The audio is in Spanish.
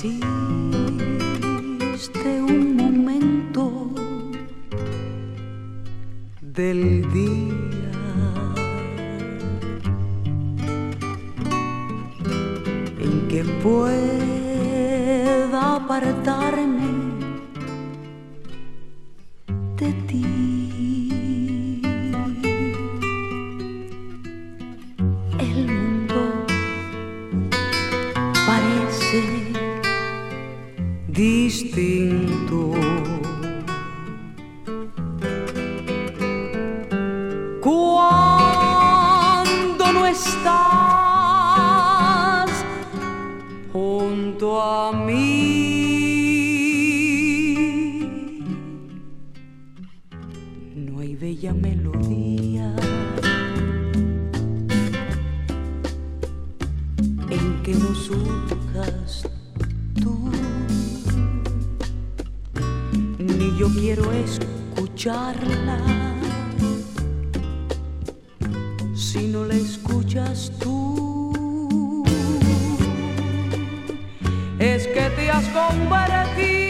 existe un momento del día en que pueda apartarme de ti. El mundo parece distinto. Cuando no estás junto a mí, no hay bella melodía en que no surjas tú, ni yo quiero escucharla si no la escuchas tú. Es que te has convertido